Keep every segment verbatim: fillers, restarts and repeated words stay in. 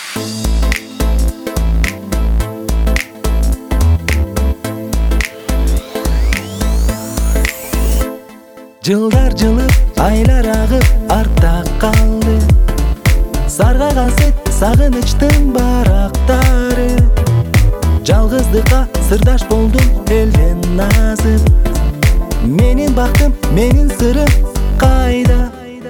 Жылдар жылып, айлар агып, артта калды. Сарга касет, сагынычтын барактары. Жалгыздыкка сырдаш болдум, элден назып. Менин бактым, менин сырым кайда?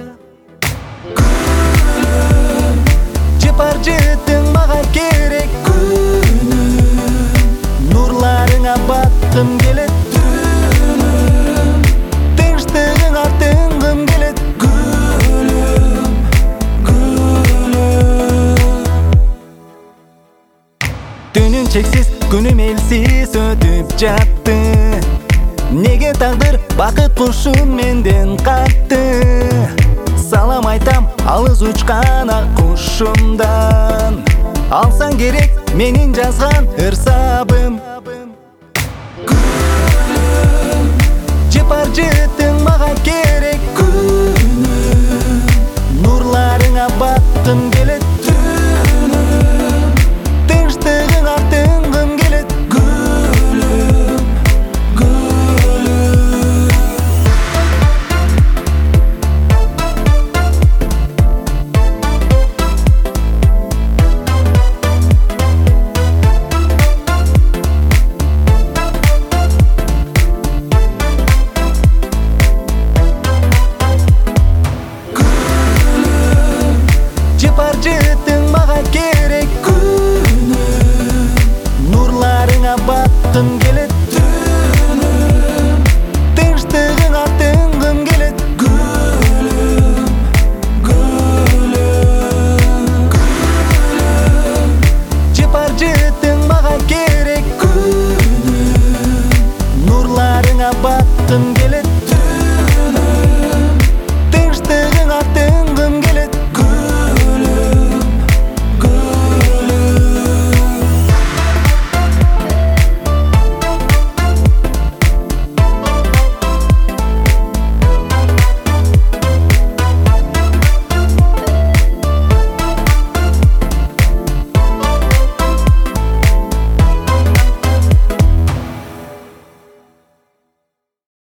Күнүм, жыпар жытың мага керек. Күнүм, нурларыңа баткым келет. Түнүм чексиз, күнүм элсиз өтүп жатты. Неге тагдыр бакыт кушум менден катты? Салам айтам алыс учкан ак кушумдан. Алсаң керек менин жазган ырсабым. Күнүм, жыпар жытың мага керек. Күнүм, нурларыңа баткым келет. Жыпар жытың мага керек. Күнүм, нурларыңа баткым келет. Түнүм, тынчтыгыңа тынгым келет. Гүлүм, гүлүм, гүлүм, жыпар жытың мага керек. Күнүм, нурларыңа баткым келет.